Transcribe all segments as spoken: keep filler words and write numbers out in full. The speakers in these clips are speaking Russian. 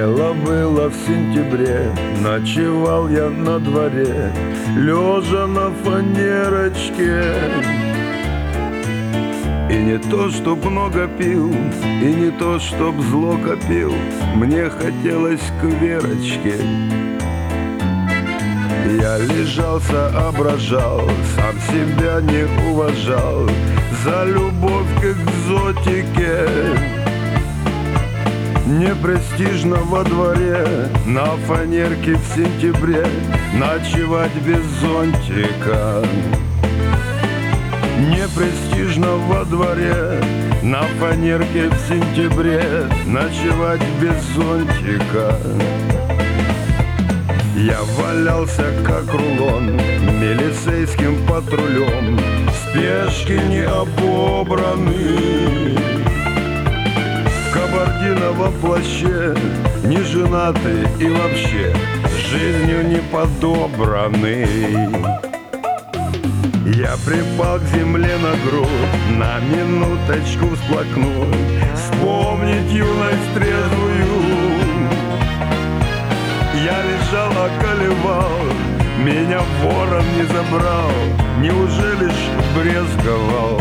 Дело было в сентябре, ночевал я на дворе, лежа на фанерочке. И не то, чтоб много пил, и не то, чтоб зло копил, мне хотелось к Верочке. Я лежал, соображал, сам себя не уважал за любовь к экзотике. Не престижно во дворе, на фанерке в сентябре ночевать без зонтика. Не престижно во дворе, на фанерке в сентябре ночевать без зонтика. Я валялся как рулон милицейским патрулем, в спешке не обобранный, в кабардиновом плаще, не женатый и вообще жизнью не подобранный. Я припал к земле на грудь, на минуточку всплакнуть, вспомнить юность трезвую. Я лежал, околевал, меня ворон не забрал, неужели ж брезговал?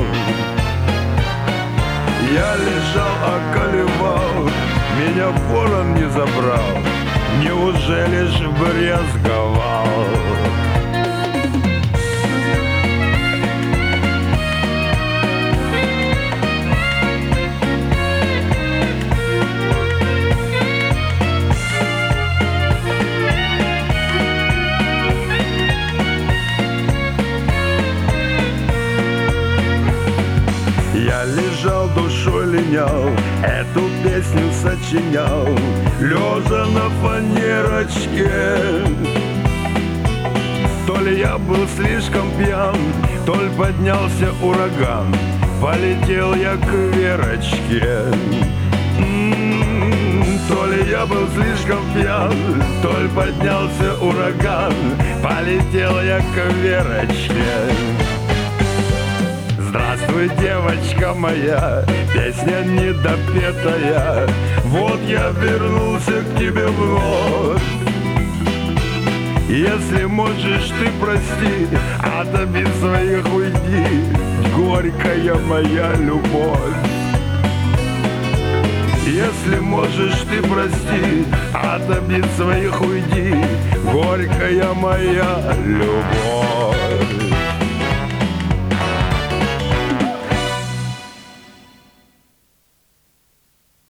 Я лежал, околевал, меня ворон не забрал, неужели ж брезговал? Я лежал, душой линял, эту песню сочинял, лежа на фанерочке. То ли я был слишком пьян, то ли поднялся ураган, полетел я к Верочке. М-м-м, то ли я был слишком пьян, то ли поднялся ураган, полетел я к Верочке. Здравствуй, девочка моя, песня недопетая, вот я вернулся к тебе вновь. Если можешь, ты прости, от обид своих уйди, горькая моя любовь. Если можешь, ты прости, от обид своих уйди, горькая моя любовь.